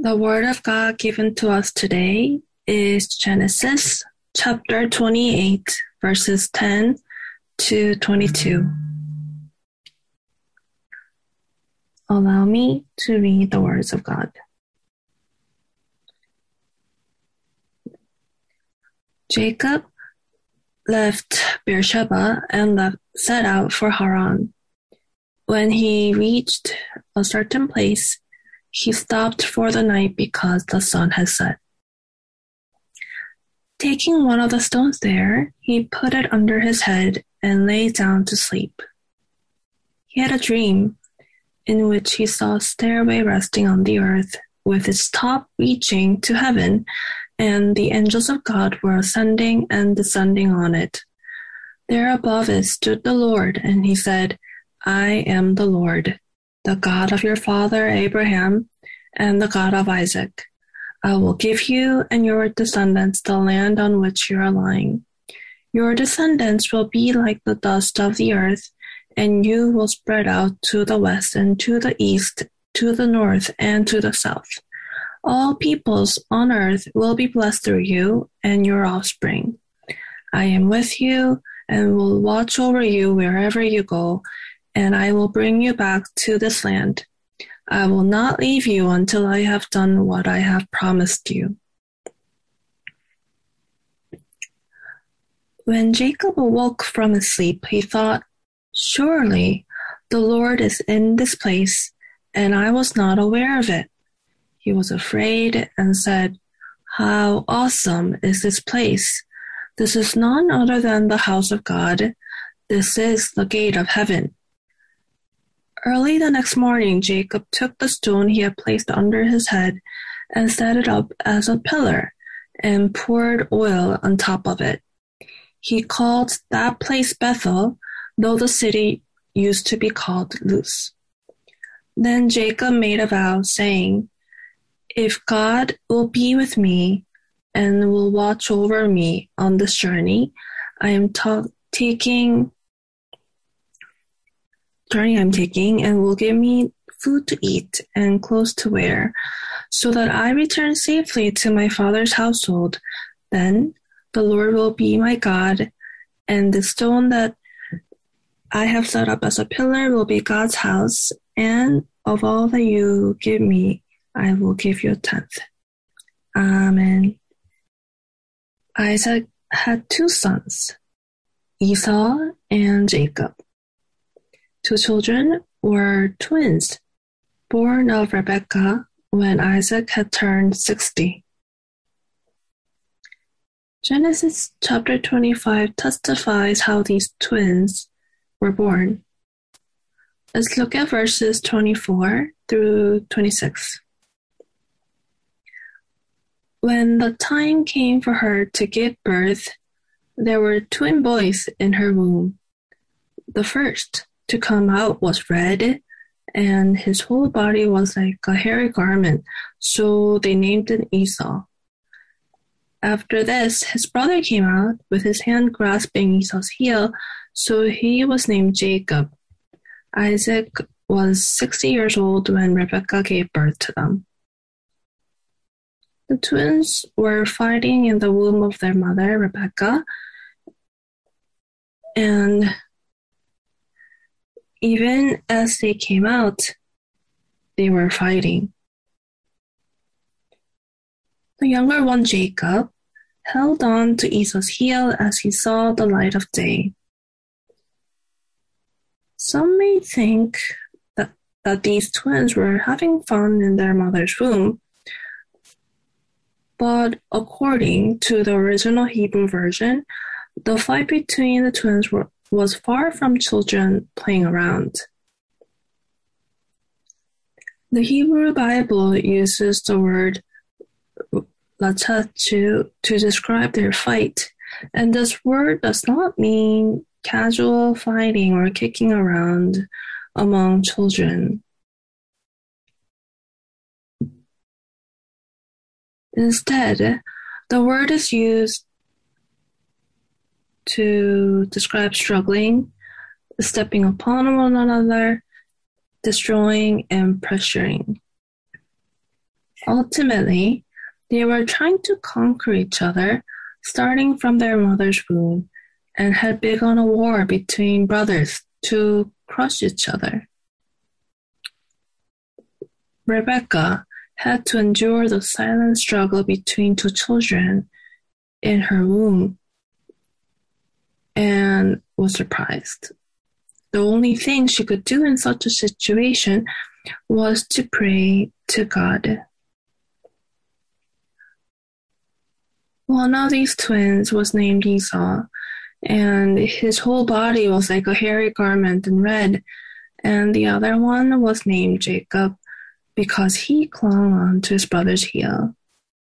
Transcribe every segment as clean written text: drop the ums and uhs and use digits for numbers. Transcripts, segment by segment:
The Word of God given to us today is Genesis chapter 28, verses 10 to 22. Allow me to read the words of God. Jacob left Beersheba and set out for Haran. When he reached a certain place, he stopped for the night because the sun had set. Taking one of the stones there, he put it under his head and lay down to sleep. He had a dream in which he saw a stairway resting on the earth with its top reaching to heaven, and the angels of God were ascending and descending on it. There above it stood the Lord, and he said, I am the Lord, the God of your father Abraham, and the God of Isaac. I will give you and your descendants the land on which you are lying. Your descendants will be like the dust of the earth, and you will spread out to the west and to the east, to the north and to the south. All peoples on earth will be blessed through you and your offspring. I am with you and will watch over you wherever you go, and I will bring you back to this land. I will not leave you until I have done what I have promised you. When Jacob awoke from his sleep, he thought, surely the Lord is in this place, and I was not aware of it. He was afraid and said, how awesome is this place! This is none other than the house of God. This is the gate of heaven. Early the next morning, Jacob took the stone he had placed under his head and set it up as a pillar and poured oil on top of it. He called that place Bethel, though the city used to be called Luz. Then Jacob made a vow, saying, if God will be with me and will watch over me on this journey I'm taking and will give me food to eat and clothes to wear, so that I return safely to my father's household, then the Lord will be my God, and the stone that I have set up as a pillar will be God's house, and of all that you give me, I will give you a tenth. Amen. Isaac had two sons, Esau and Jacob. Two children were twins, born of Rebekah when Isaac had turned 60. Genesis chapter 25 testifies how these twins were born. Let's look at verses 24 through 26. When the time came for her to give birth, there were twin boys in her womb. The first to come out was red, and his whole body was like a hairy garment, so they named him Esau. After this, his brother came out with his hand grasping Esau's heel, so he was named Jacob. Isaac was 60 years old when Rebekah gave birth to them. The twins were fighting in the womb of their mother, Rebekah, and even as they came out, they were fighting. The younger one, Jacob, held on to Esau's heel as he saw the light of day. Some may think that these twins were having fun in their mother's womb, but according to the original Hebrew version, the fight between the twins was far from children playing around. The Hebrew Bible uses the word lachachu to describe their fight, and this word does not mean casual fighting or kicking around among children. Instead, the word is used to describe struggling, stepping upon one another, destroying, and pressuring. Ultimately, they were trying to conquer each other, starting from their mother's womb, and had begun a war between brothers to crush each other. Rebecca had to endure the silent struggle between two children in her womb and was surprised. The only thing she could do in such a situation was to pray to God. One of these twins was named Esau, and his whole body was like a hairy garment in red, and the other one was named Jacob because he clung on to his brother's heel.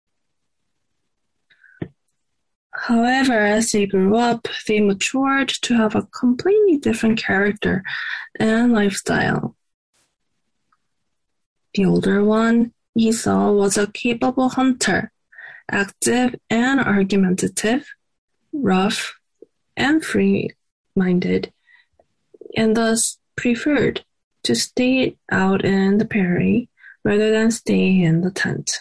However, as they grew up, they matured to have a completely different character and lifestyle. The older one, Esau, was a capable hunter, active and argumentative, rough and free-minded, and thus preferred to stay out in the prairie rather than stay in the tent.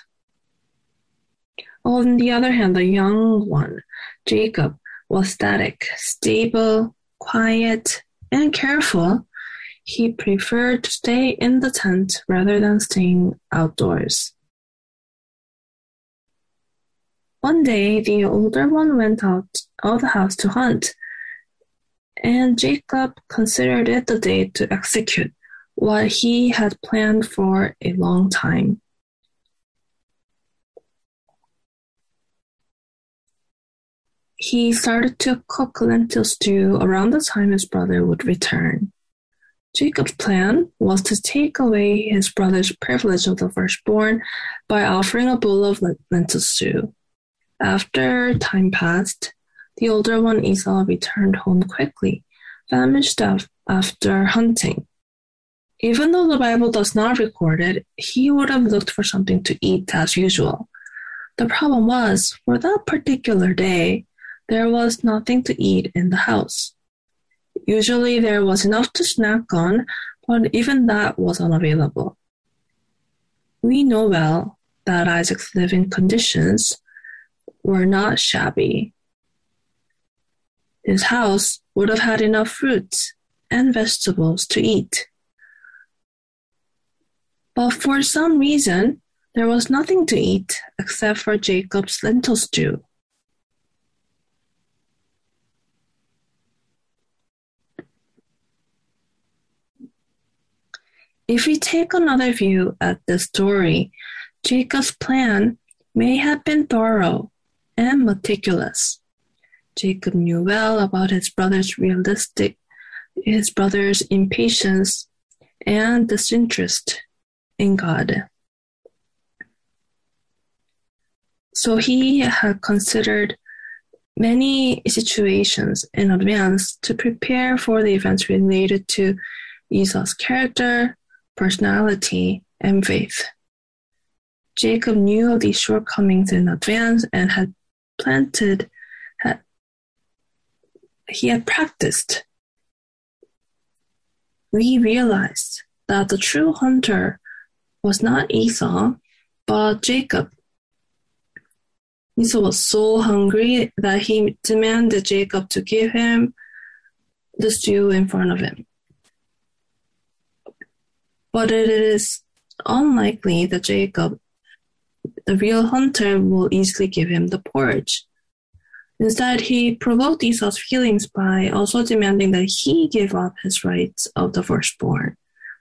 On the other hand, the young one, Jacob, was static, stable, quiet, and careful. He preferred to stay in the tent rather than staying outdoors. One day, the older one went out of the house to hunt, and Jacob considered it the day to execute what he had planned for a long time. He started to cook lentil stew around the time his brother would return. Jacob's plan was to take away his brother's privilege of the firstborn by offering a bowl of lentil stew. After time passed, the older one, Esau, returned home quickly, famished after hunting. Even though the Bible does not record it, he would have looked for something to eat as usual. The problem was, for that particular day, there was nothing to eat in the house. Usually there was enough to snack on, but even that was unavailable. We know well that Isaac's living conditions were not shabby. His house would have had enough fruits and vegetables to eat. But for some reason, there was nothing to eat except for Jacob's lentil stew. If we take another view at this story, Jacob's plan may have been thorough and meticulous. Jacob knew well about his brother's impatience and disinterest in God. So he had considered many situations in advance to prepare for the events related to Esau's character, personality, and faith. Jacob knew of these shortcomings in advance and he had practiced. We realized that the true hunter was not Esau, but Jacob. Esau was so hungry that he demanded Jacob to give him the stew in front of him. But it is unlikely that Jacob, the real hunter, will easily give him the porridge. Instead, he provoked Esau's feelings by also demanding that he give up his rights of the firstborn.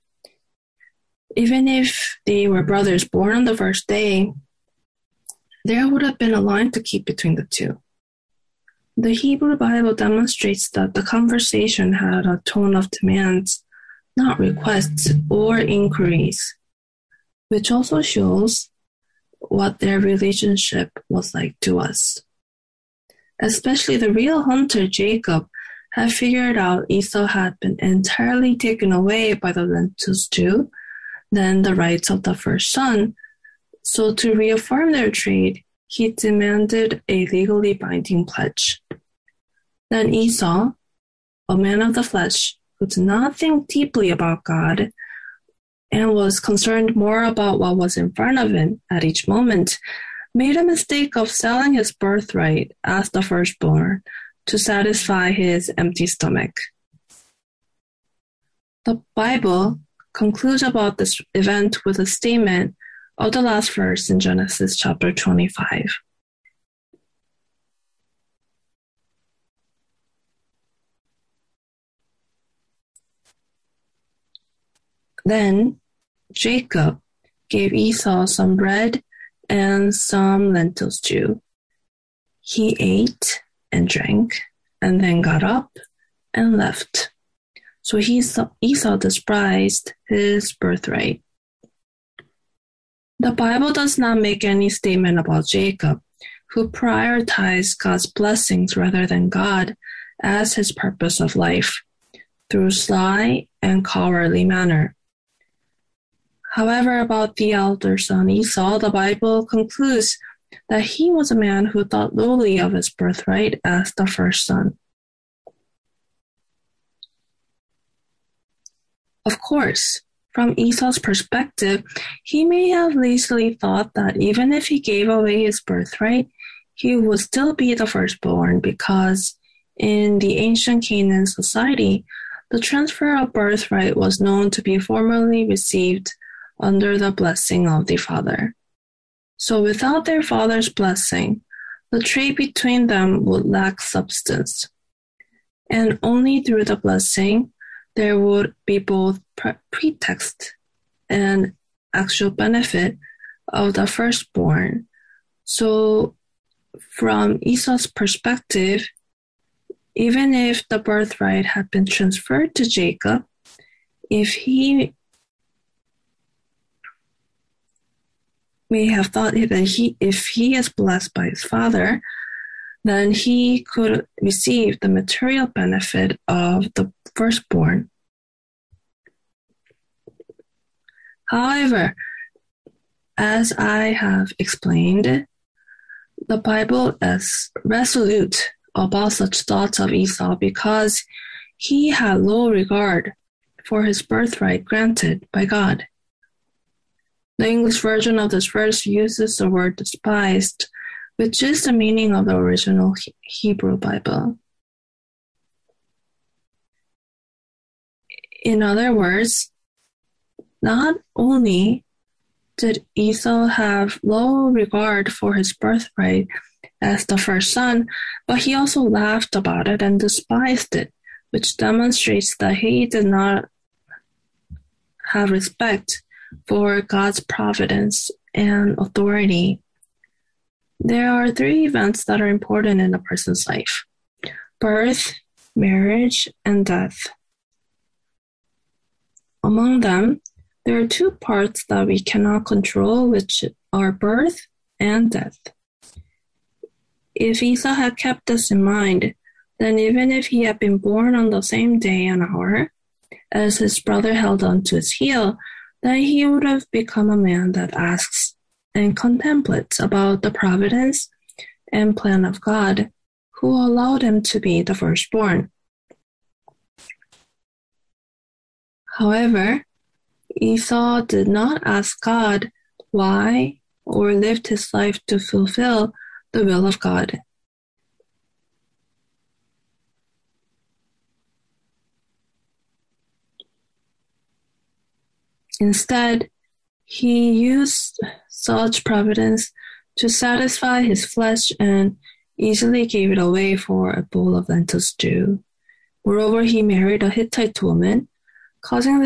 Even if they were brothers born on the first day, there would have been a line to keep between the two. The Hebrew Bible demonstrates that the conversation had a tone of demands, not requests or inquiries, which also shows what their relationship was like to us. Especially the real hunter, Jacob, had figured out Esau had been entirely taken away by the lentil stew, then the rights of the first son. So to reaffirm their trade, he demanded a legally binding pledge. Then Esau, a man of the flesh, who did not think deeply about God and was concerned more about what was in front of him at each moment, made a mistake of selling his birthright as the firstborn to satisfy his empty stomach. The Bible concludes about this event with a statement of the last verse in Genesis chapter 25. Then Jacob gave Esau some bread and some lentil stew. He ate and drank, and then got up and left. So Esau despised his birthright. The Bible does not make any statement about Jacob, who prioritized God's blessings rather than God as his purpose of life, through sly and cowardly manner. However, about the elder son Esau, the Bible concludes that he was a man who thought lowly of his birthright as the first son. Of course, from Esau's perspective, he may have lazily thought that even if he gave away his birthright, he would still be the firstborn because in the ancient Canaan society, the transfer of birthright was known to be formally received under the blessing of the father. So without their father's blessing, the trade between them would lack substance. And only through the blessing, there would be both pretext and actual benefit of the firstborn. So from Esau's perspective, even if the birthright had been transferred to Jacob, if he may have thought that if he is blessed by his father, then he could receive the material benefit of the firstborn. However, as I have explained, the Bible is resolute about such thoughts of Esau because he had low regard for his birthright granted by God. The English version of this verse uses the word despised, which is the meaning of the original Hebrew Bible. In other words, not only did Esau have low regard for his birthright as the first son, but he also laughed about it and despised it, which demonstrates that he did not have respect for God's providence and authority. There are 3 events that are important in a person's life: birth, marriage, and death. Among them, there are 2 parts that we cannot control, which are birth and death. If Esau had kept this in mind, then even if he had been born on the same day and hour as his brother held on to his heel, then he would have become a man that asks and contemplates about the providence and plan of God, who allowed him to be the firstborn. However, Esau did not ask God why or lived his life to fulfill the will of God. Instead, he used such providence to satisfy his flesh and easily gave it away for a bowl of lentil stew. Moreover, he married a Hittite woman, causing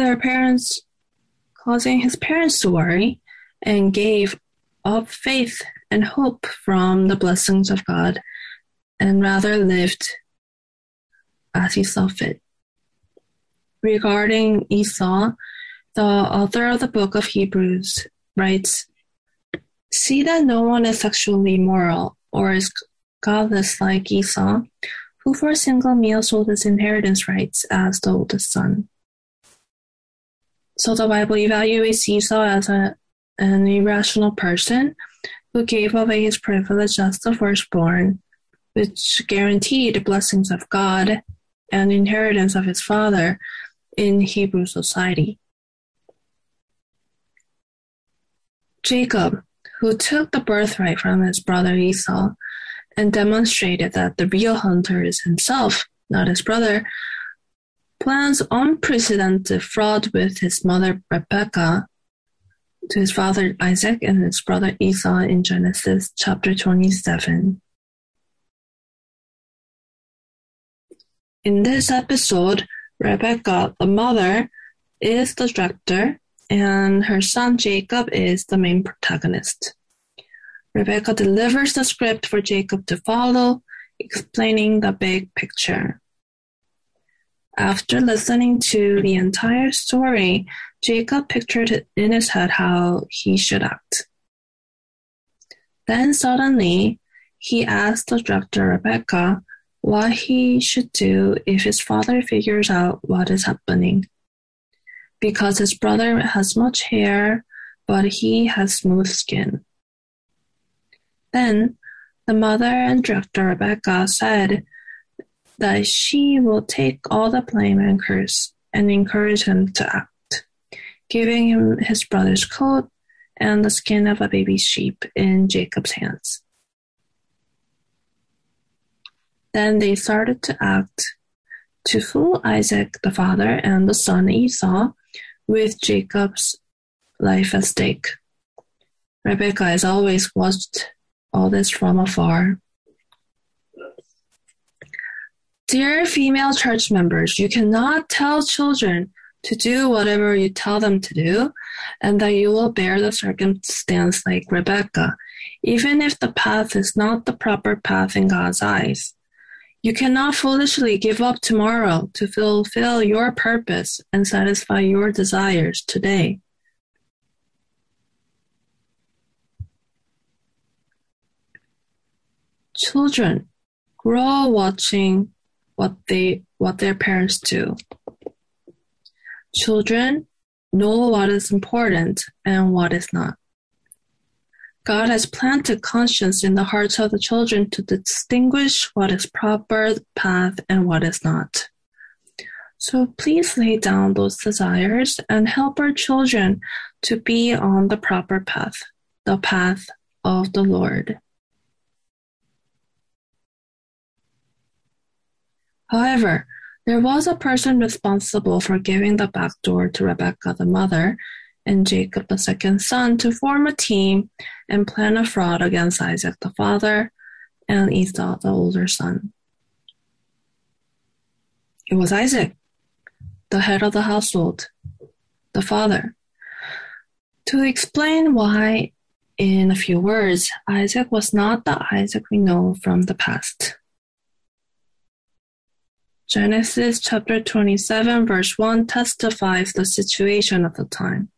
his parents to worry, and gave up faith and hope from the blessings of God, and rather lived as he saw fit. Regarding Esau, the author of the book of Hebrews writes, "See that no one is sexually immoral or is godless like Esau, who for a single meal sold his inheritance rights as the oldest son." So the Bible evaluates Esau as an irrational person who gave away his privilege as the firstborn, which guaranteed the blessings of God and inheritance of his father in Hebrew society. Jacob, who took the birthright from his brother Esau and demonstrated that the real hunter is himself, not his brother, plans unprecedented fraud with his mother Rebekah to his father Isaac and his brother Esau in Genesis chapter 27. In this episode, Rebekah, the mother, is the director, and her son Jacob is the main protagonist. Rebekah delivers the script for Jacob to follow, explaining the big picture. After listening to the entire story, Jacob pictured in his head how he should act. Then suddenly, he asked the director Rebekah what he should do if his father figures out what is happening. Because his brother has much hair, but he has smooth skin. Then the mother and director Rebekah said that she will take all the blame and curse and encourage him to act, giving him his brother's coat and the skin of a baby sheep in Jacob's hands. Then they started to act to fool Isaac the father and the son Esau with Jacob's life at stake. Rebekah has always watched all this from afar. Dear female church members, you cannot tell children to do whatever you tell them to do, and that you will bear the circumstance like Rebekah, even if the path is not the proper path in God's eyes. You cannot foolishly give up tomorrow to fulfill your purpose and satisfy your desires today. Children grow watching what their parents do. Children know what is important and what is not. God has planted conscience in the hearts of the children to distinguish what is proper path and what is not. So please lay down those desires and help our children to be on the proper path, the path of the Lord. However, there was a person responsible for giving the back door to Rebekah the mother and Jacob the second son to form a team and plan a fraud against Isaac the father and Esau the older son. It was Isaac, the head of the household, the father. To explain why in a few words, Isaac was not the Isaac we know from the past. Genesis chapter 27 verse 1 testifies the situation of the time.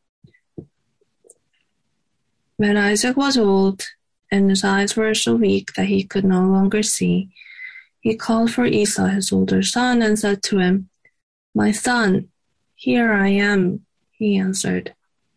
When Isaac was old and his eyes were so weak that he could no longer see, he called for Esau, his older son, and said to him, "My son, here I am," he answered.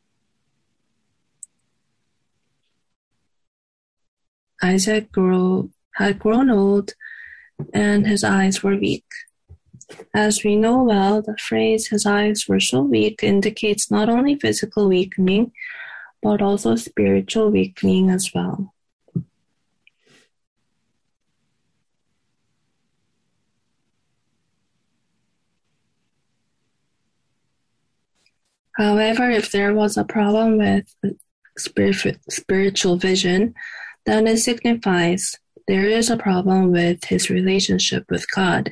Isaac had grown old and his eyes were weak. As we know well, the phrase "his eyes were so weak" indicates not only physical weakening, but also spiritual weakening as well. However, if there was a problem with spiritual vision, then it signifies there is a problem with his relationship with God.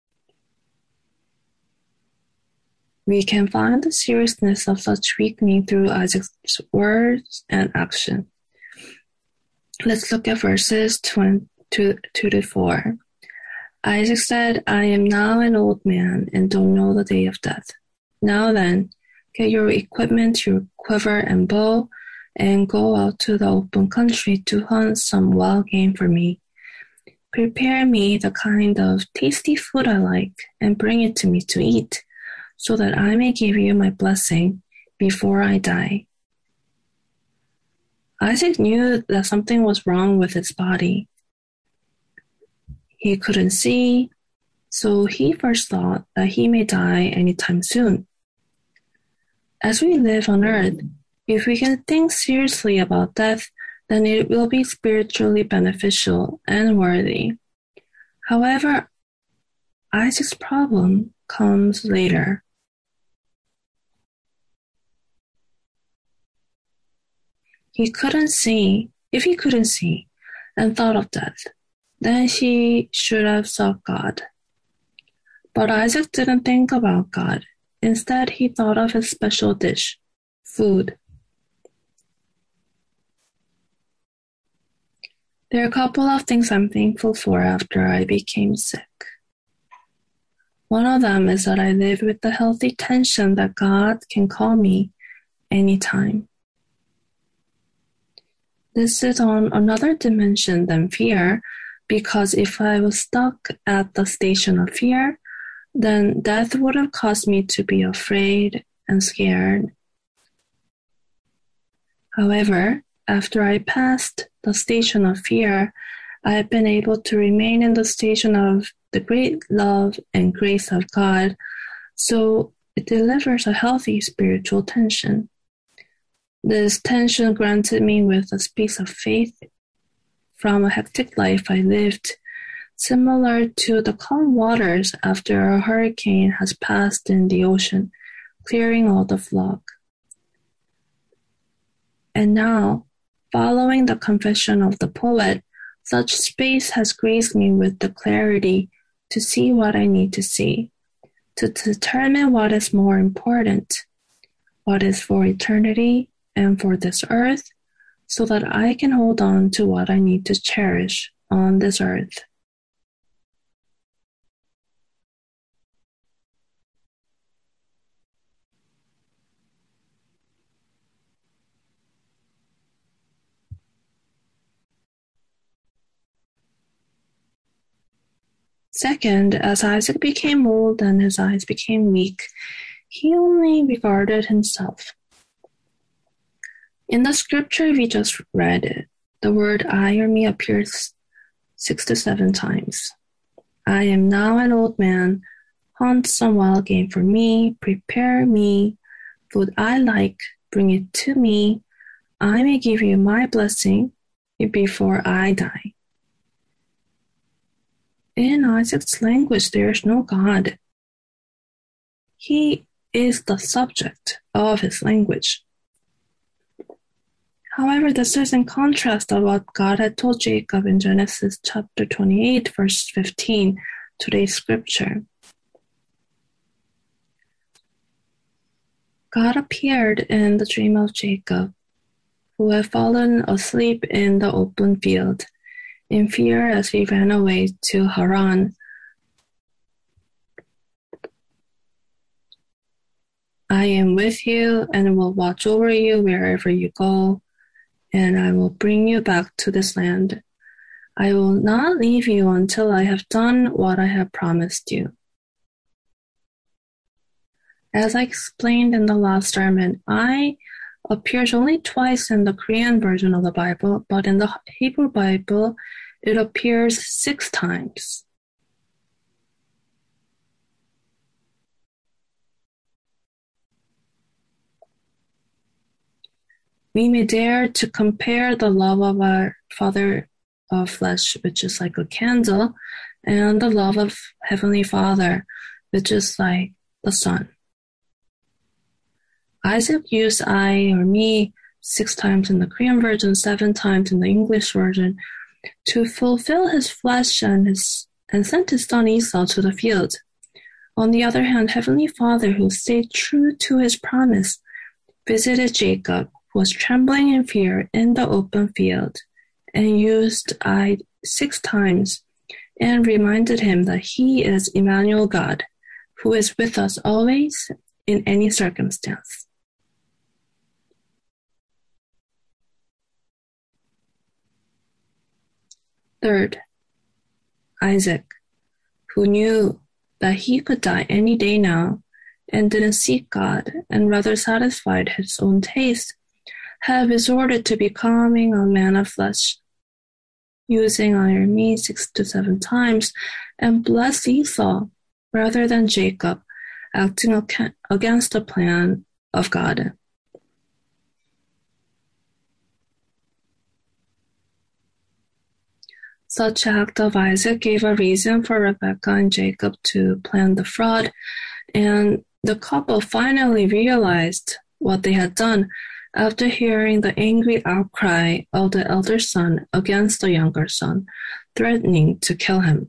We can find the seriousness of such weakening through Isaac's words and action. Let's look at verses 2 to 4. Isaac said, "I am now an old man and don't know the day of death. Now then, get your equipment, your quiver and bow, and go out to the open country to hunt some wild game for me. Prepare me the kind of tasty food I like and bring it to me to eat, so that I may give you my blessing before I die." Isaac knew that something was wrong with his body. He couldn't see, so he first thought that he may die anytime soon. As we live on earth, If we can think seriously about death, then it will be spiritually beneficial and worthy. However, Isaac's problem comes later. If he couldn't see and thought of death, then he should have sought God. But Isaac didn't think about God. Instead, he thought of his special dish, food. There are a couple of things I'm thankful for after I became sick. One of them is that I live with the healthy tension that God can call me anytime. This is on another dimension than fear, because if I was stuck at the station of fear, then death would have caused me to be afraid and scared. However, after I passed the station of fear, I have been able to remain in the station of the great love and grace of God, so it delivers a healthy spiritual tension. This tension granted me with a space of faith from a hectic life I lived, similar to the calm waters after a hurricane has passed in the ocean, clearing all the fog. And now, following the confession of the poet, such space has graced me with the clarity to see what I need to see, to determine what is more important, what is for eternity and for this earth, so that I can hold on to what I need to cherish on this earth. Second, as Isaac became old and his eyes became weak, he only regarded himself. In the scripture we just read, the word I or me appears 6 to 7 times. I am now an old man. Hunt some wild game for me. Prepare me food I like. Bring it to me. I may give you my blessing before I die. In Isaac's language, there is no God. He is the subject of his language. However, this is in contrast to what God had told Jacob in Genesis chapter 28, verse 15, today's scripture. God appeared in the dream of Jacob, who had fallen asleep in the open field, in fear as he ran away to Haran. I am with you and will watch over you wherever you go, and I will bring you back to this land. I will not leave you until I have done what I have promised you. As I explained in the last sermon, I appears only twice in the Korean version of the Bible, but in the Hebrew Bible, it appears 6 times. We may dare to compare the love of our Father of flesh, which is like a candle, and the love of Heavenly Father, which is like the sun. Isaac used I or me 6 times in the Korean version, 7 times in the English version, to fulfill his flesh and sent his son Esau to the field. On the other hand, Heavenly Father, who stayed true to his promise, visited Jacob, who was trembling in fear in the open field, and used I 6 times, and reminded him that he is Emmanuel God, who is with us always in any circumstance. Third, Isaac, who knew that he could die any day now and didn't seek God and rather satisfied his own taste, had resorted to becoming a man of flesh, using I or me 6 to 7 times, and blessed Esau rather than Jacob, acting against the plan of God. Such act of Isaac gave a reason for Rebekah and Jacob to plan the fraud, and the couple finally realized what they had done after hearing the angry outcry of the elder son against the younger son, threatening to kill him.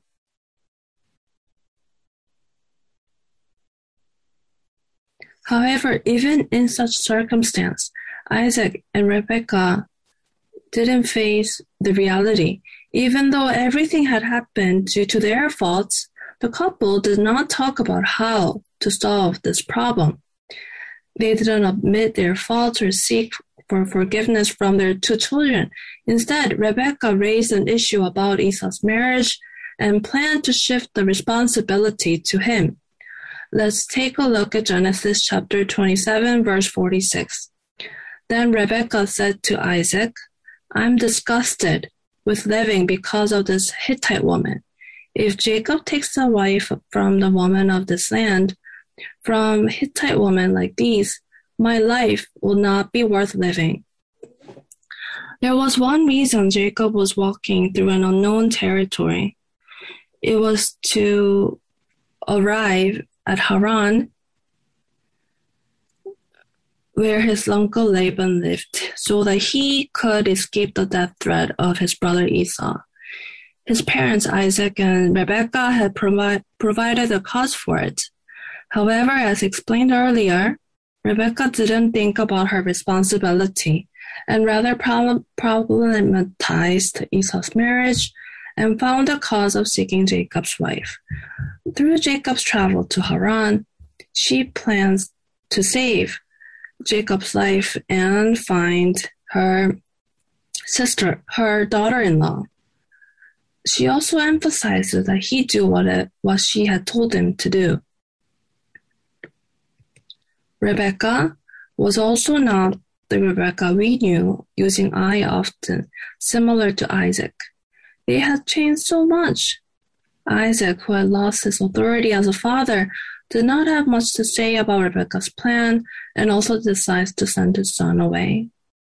However, even in such circumstance, Isaac and Rebekah didn't face the reality. Even though everything had happened due to their faults, the couple did not talk about how to solve this problem. They didn't admit their faults or seek for forgiveness from their two children. Instead, Rebekah raised an issue about Esau's marriage and planned to shift the responsibility to him. Let's take a look at Genesis chapter 27, verse 46. Then Rebekah said to Isaac, "I'm disgusted with living because of this Hittite woman. If Jacob takes a wife from the woman of this land, from Hittite women like these, my life will not be worth living." There was one reason Jacob was walking through an unknown territory. It was to arrive at Haran, where his uncle Laban lived, so that he could escape the death threat of his brother Esau. His parents, Isaac and Rebekah, had provided a cause for it. However, as explained earlier, Rebekah didn't think about her responsibility and rather problematized Esau's marriage and found a cause of seeking Jacob's wife. Through Jacob's travel to Haran, she plans to save Jacob's life and find her daughter-in-law. She also emphasizes that he do what she had told him to do. Rebekah was also not the Rebekah we knew, using I often, similar to Isaac. They had changed so much. Isaac, who had lost his authority as a father, did not have much to say about Rebekah's plan and also decides to send his son away.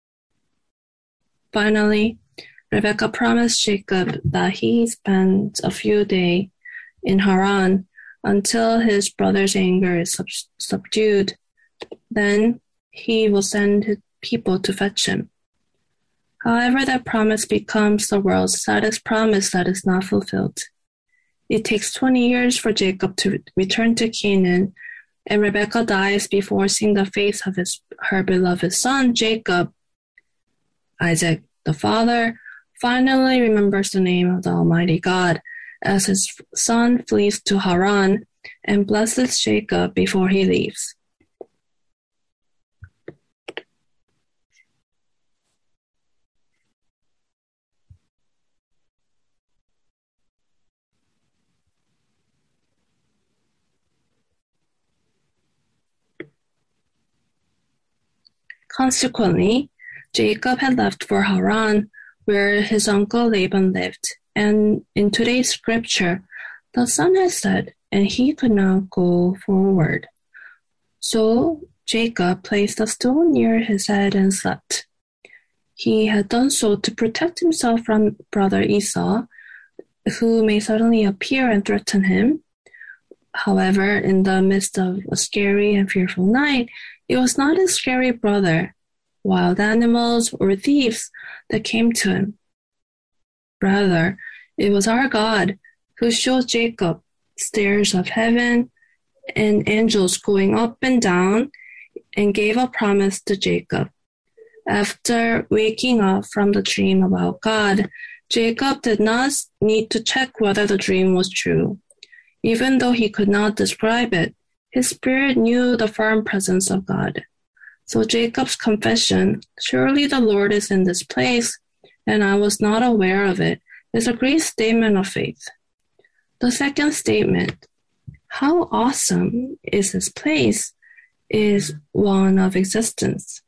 Finally, Rebekah promised Jacob that he spend a few days in Haran until his brother's anger is subdued. Then he will send his people to fetch him. However, that promise becomes the world's saddest promise that is not fulfilled. It takes 20 years for Jacob to return to Canaan, and Rebekah dies before seeing the face of her beloved son, Jacob. Isaac, the father, finally remembers the name of the Almighty God as his son flees to Haran and blesses Jacob before he leaves. Consequently, Jacob had left for Haran, where his uncle Laban lived, and in today's scripture, the son has said, and he could not go forward. So Jacob placed a stone near his head and slept. He had done so to protect himself from brother Esau, who may suddenly appear and threaten him. However, in the midst of a scary and fearful night, it was not his scary brother, wild animals, or thieves that came to him. Rather, it was our God who showed Jacob stairs of heaven and angels going up and down and gave a promise to Jacob. After waking up from the dream about God, Jacob did not need to check whether the dream was true. Even though he could not describe it, his spirit knew the firm presence of God. So Jacob's confession, "Surely the Lord is in this place, and I was not aware of it," is a great statement of faith. The second statement, "How awesome is this place," is one of existence.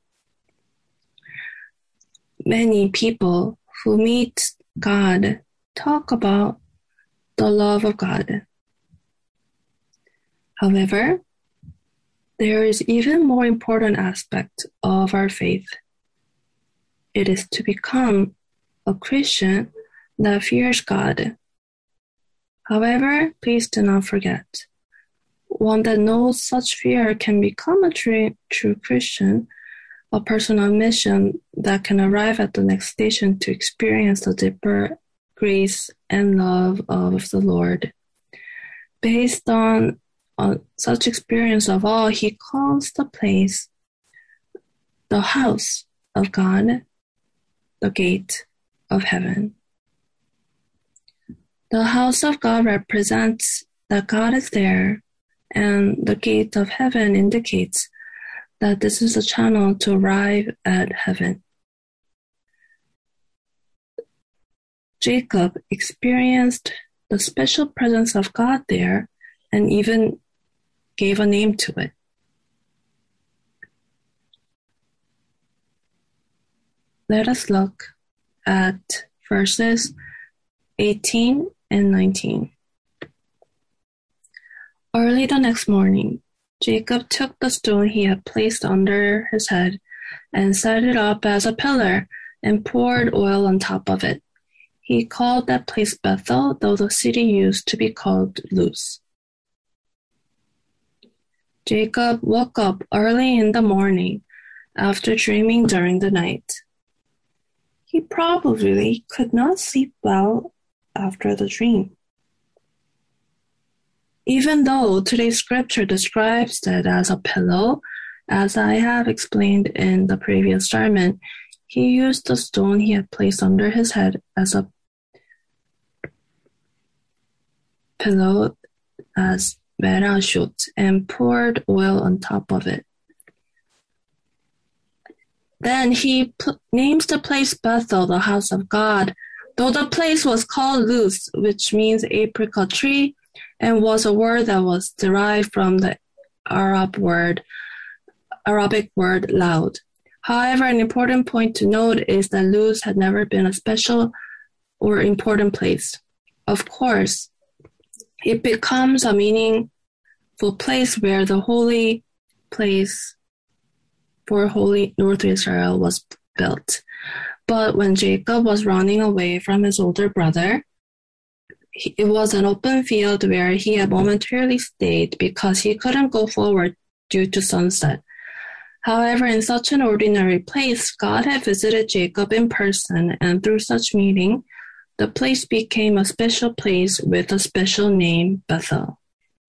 Many people who meet God talk about the love of God. However, there is even more important aspect of our faith. It is to become a Christian that fears God. However, please do not forget, one that knows such fear can become a true Christian, a person on mission that can arrive at the next station to experience the deeper grace and love of the Lord. Based on such experience of all, he calls the place the house of God, the gate of heaven. The house of God represents that God is there, and the gate of heaven indicates that this is a channel to arrive at heaven. Jacob experienced the special presence of God there and even gave a name to it. Let us look at verses 18 and 19. Early the next morning, Jacob took the stone he had placed under his head and set it up as a pillar and poured oil on top of it. He called that place Bethel, though the city used to be called Luz. Jacob woke up early in the morning after dreaming during the night. He probably could not sleep well after the dream. Even though today's scripture describes it as a pillow, as I have explained in the previous sermon, he used the stone he had placed under his head as a pillow, as merashut, and poured oil on top of it. Then he names the place Bethel, the house of God, though the place was called Luz, which means apricot tree, and was a word that was derived from the Arabic word loud. However, an important point to note is that Luz had never been a special or important place. Of course, it becomes a meaningful place where the holy place for holy North Israel was built. But when Jacob was running away from his older brother, it was an open field where he had momentarily stayed because he couldn't go forward due to sunset. However, in such an ordinary place, God had visited Jacob in person, and through such meeting, the place became a special place with a special name, Bethel.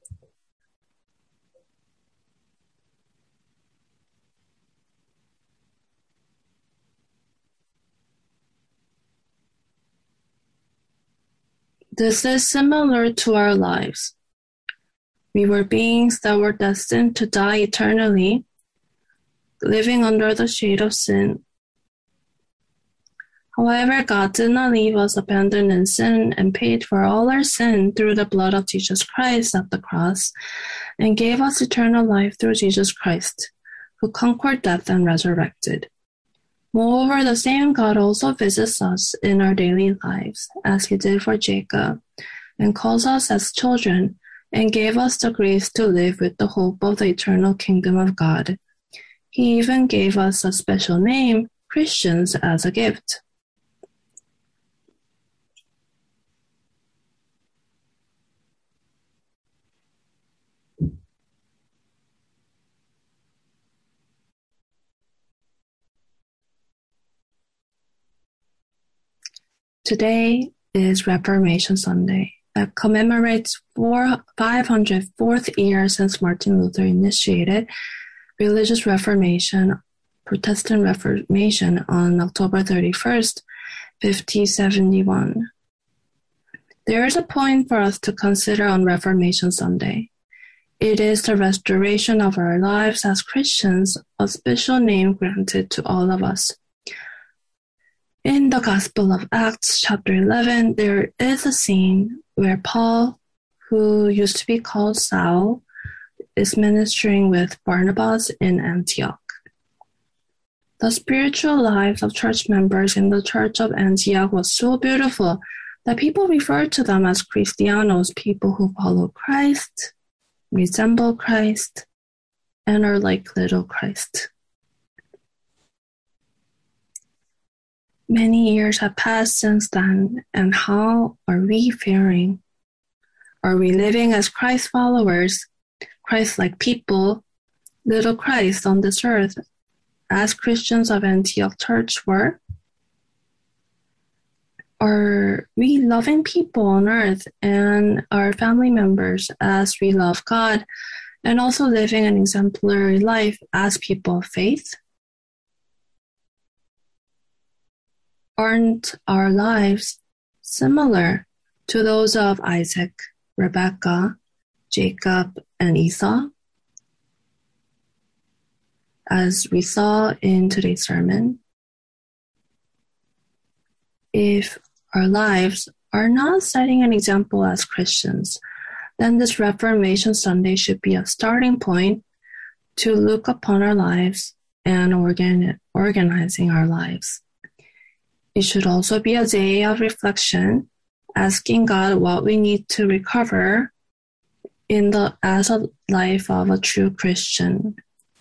This is similar to our lives. We were beings that were destined to die eternally, living under the shade of sin. However, God did not leave us abandoned in sin and paid for all our sin through the blood of Jesus Christ at the cross and gave us eternal life through Jesus Christ, who conquered death and resurrected. Moreover, the same God also visits us in our daily lives, as he did for Jacob, and calls us as children, and gave us the grace to live with the hope of the eternal kingdom of God. He even gave us a special name, Christians, as a gift. Today is Reformation Sunday, that commemorates 504th year since Martin Luther initiated religious reformation, Protestant Reformation, on October 31st, 1571. There is a point for us to consider on Reformation Sunday. It is the restoration of our lives as Christians, a special name granted to all of us. In the Gospel of Acts, chapter 11, there is a scene where Paul, who used to be called Saul, is ministering with Barnabas in Antioch. The spiritual lives of church members in the church of Antioch was so beautiful that people referred to them as Cristianos, people who follow Christ, resemble Christ, and are like little Christ. Many years have passed since then, and how are we faring? Are we living as Christ followers, Christ-like people, little Christ on this earth, as Christians of Antioch Church were? Are we loving people on earth and our family members as we love God, and also living an exemplary life as people of faith? Aren't our lives similar to those of Isaac, Rebekah, Jacob, and Esau? As we saw in today's sermon, if our lives are not setting an example as Christians, then this Reformation Sunday should be a starting point to look upon our lives and organizing our lives. It should also be a day of reflection, asking God what we need to recover as a life of a true Christian.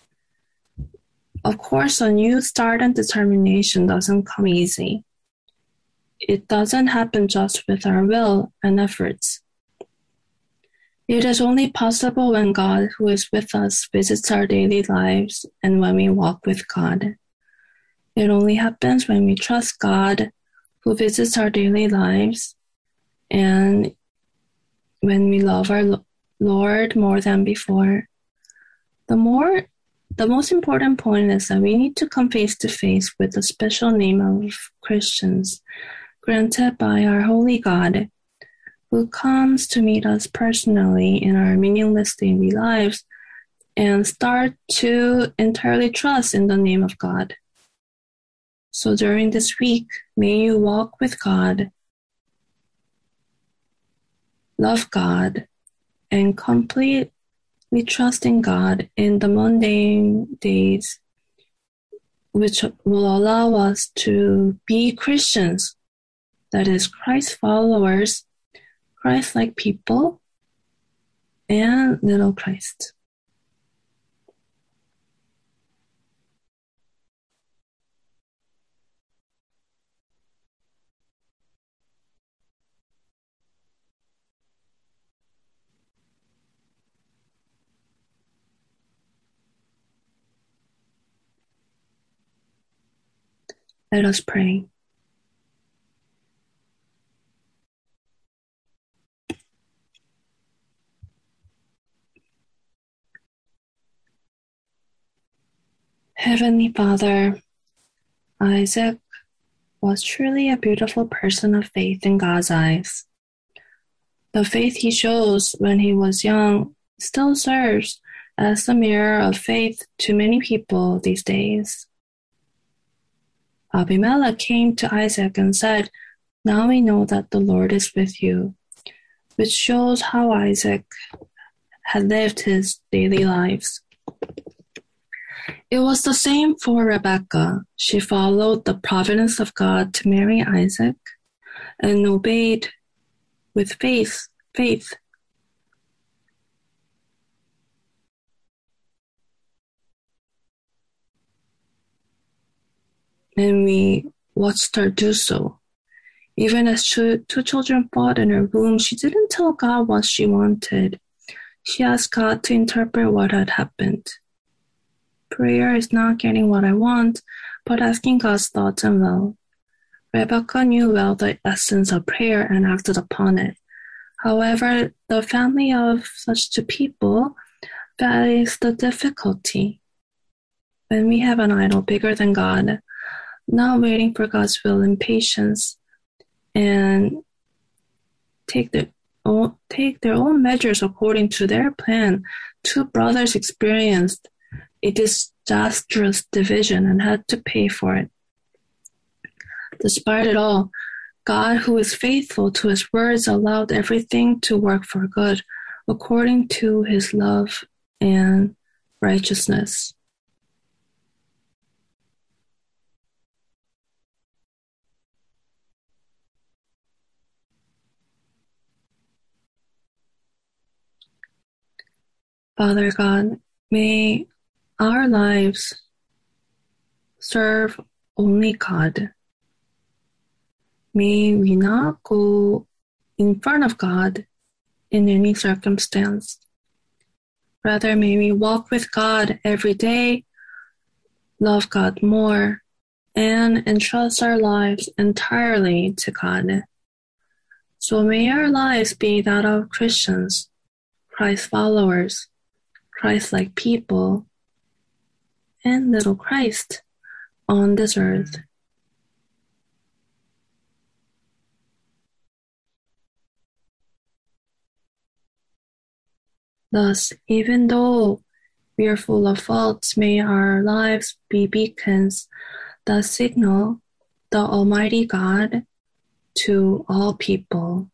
Of course, a new start and determination doesn't come easy. It doesn't happen just with our will and efforts. It is only possible when God, who is with us, visits our daily lives and when we walk with God. It only happens when we trust God, who visits our daily lives, and when we love our Lord more than before. The most important point is that we need to come face to face with the special name of Christians, granted by our holy God, who comes to meet us personally in our meaningless daily lives and start to entirely trust in the name of God. So during this week, may you walk with God, love God, and completely trust in God in the mundane days, which will allow us to be Christians, that is, Christ followers, Christ-like people, and little Christ. Let us pray. Heavenly Father, Isaac was truly a beautiful person of faith in God's eyes. The faith he shows when he was young still serves as the mirror of faith to many people these days. Abimelech came to Isaac and said, "Now we know that the Lord is with you," which shows how Isaac had lived his daily lives. It was the same for Rebekah. She followed the providence of God to marry Isaac and obeyed with faith. And we watched her do so. Even as two children fought in her womb, she didn't tell God what she wanted. She asked God to interpret what had happened. Prayer is not getting what I want, but asking God's thoughts and will. Rebekah knew well the essence of prayer and acted upon it. However, the family of such two people, that is the difficulty. When we have an idol bigger than God, not waiting for God's will in patience, and take their own measures according to their plan, two brothers experienced a disastrous division and had to pay for it. Despite it all, God, who is faithful to his words, allowed everything to work for good, according to his love and righteousness. Father God, may our lives serve only God. May we not go in front of God in any circumstance. Rather, may we walk with God every day, love God more, and entrust our lives entirely to God. So may our lives be that of Christians, Christ followers, Christ-like people, and little Christ on this earth. Thus, even though we are full of faults, may our lives be beacons that signal the Almighty God to all people.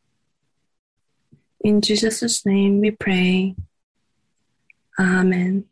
In Jesus' name we pray. Amen.